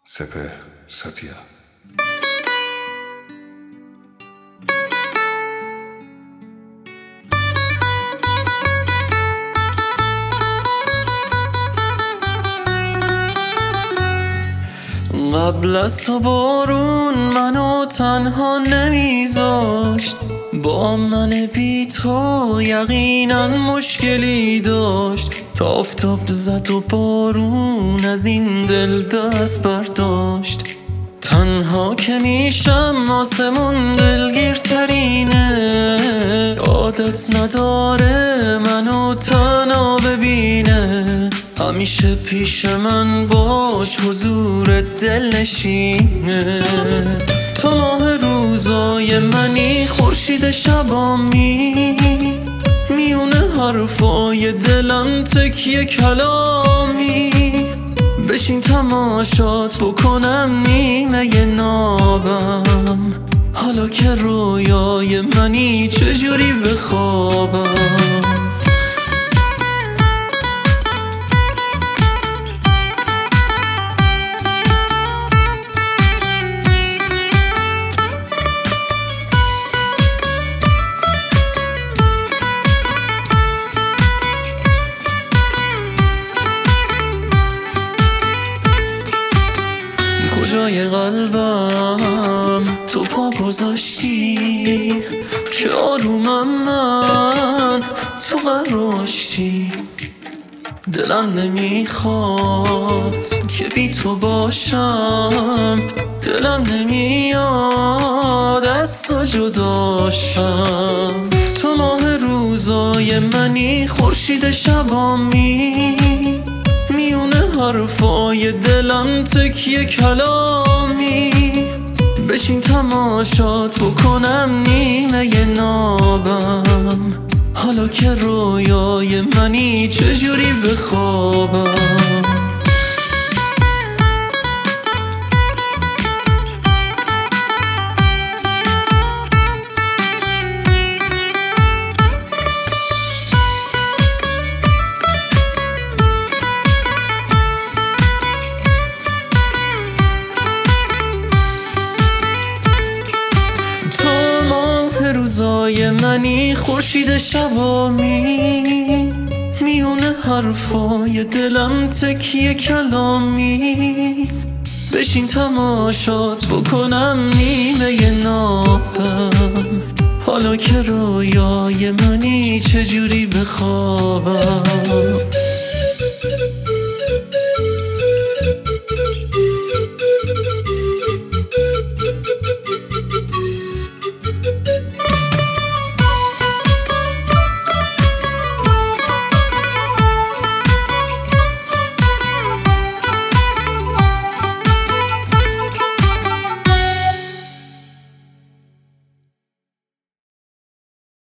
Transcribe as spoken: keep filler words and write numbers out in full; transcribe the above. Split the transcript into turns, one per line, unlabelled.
سپهر ساتیا.
قبل از تو بارون منو تنها نمیذاشت، با من بی تو یقینا مشکلی داشت. تا آفتاب زد و بارون از این دل دست برداشت. تنها که میشم آسمون دلگیرترینه، عادت نداره منو تنها ببینه. همیشه پیش من باش، حضور دل نشینه. تو ماه روزای منی، خورشید شبامی، میونه حرفای دلم تکیه کلامی. بشین تماشات بکنم نیمه نابم، حالا که رویای منی چجوری بخوابم. کجای قلبم تو پا گذاشتی که آرومم من تو قراشتی. دلم نمیخواد که بی تو باشم، دلم نمیاد از تو جداشم. تو ماه روزای منی، خورشید شبامی، میونه حرفای دلم تکیه کلامی. بشین تماشات بکنم نیمه نابم، حالا که رویای منی چجوری بخوابم. روزای منی، خورشید شبامی، میونه حرفای دلم تکیه کلامی. بشین تماشات بکنم نیمه نابم، حالا که رویای منی چجوری بخوابم.